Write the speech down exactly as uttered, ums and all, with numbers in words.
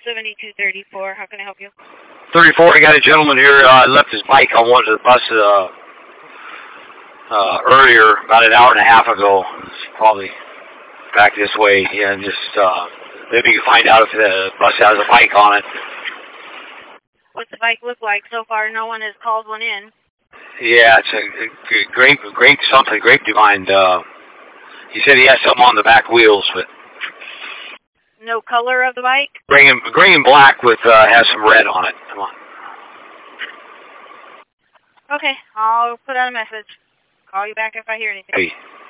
seventy-two thirty-four, how can I help you? thirty-four, I got a gentleman here, uh, left his bike on one of the buses uh, uh, earlier, about an hour and a half ago. It's probably back this way. Yeah, and just uh, maybe you can find out if the bus has a bike on it. What's the bike look like? So far, no one has called one in. Yeah, it's a, a grape, grape something, grape divine. Uh, he said he has something on the back wheels, but no color of the bike? Gray and, gray and black with uh, has some red on it. Come on. Okay, I'll put out a message. Call you back if I hear anything. Hey.